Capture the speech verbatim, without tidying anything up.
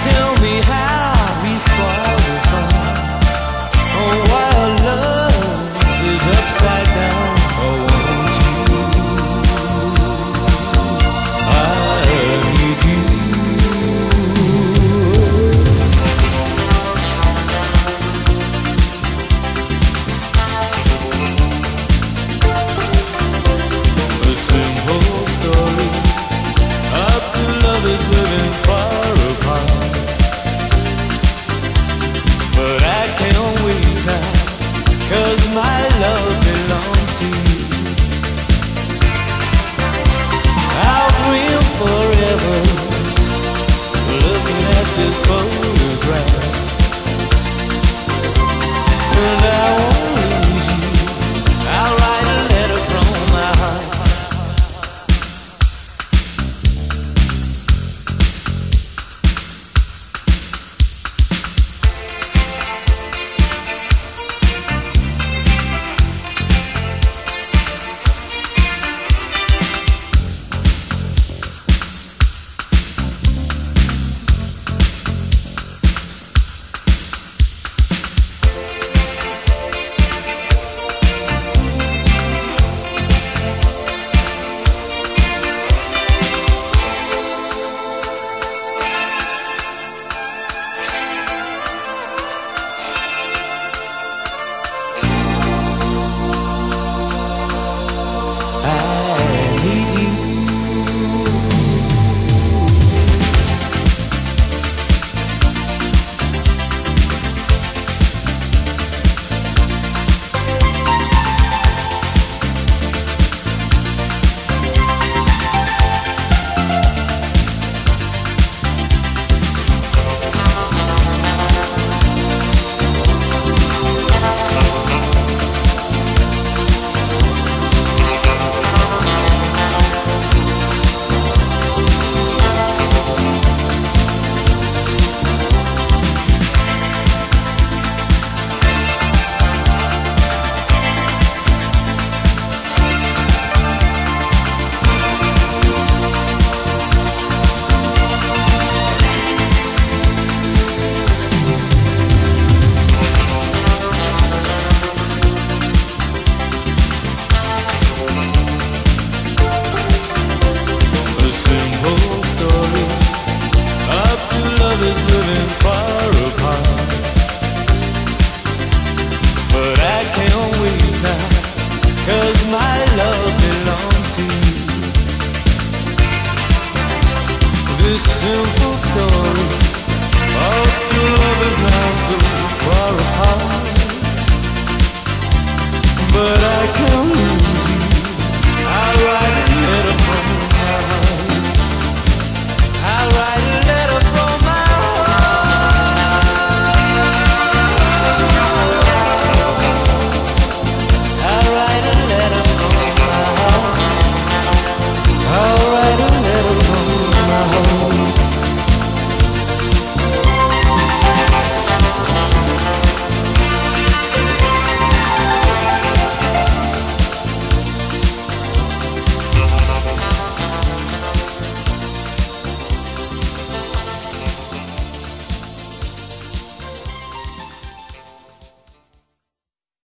tell me how we spoil the fun. Oh, while love is upside down. Oh, won't you? I need you. A simple story of two lovers living far apart. But I can't wait now, 'cause my love belongs to you. I'll dream forever looking at this photograph, and I won't lose you. I'll write a letter from my heart. Lovers living far apart. But I can't wait now, 'cause my love belongs to you. This simple story of two lovers now so far apart. But I can't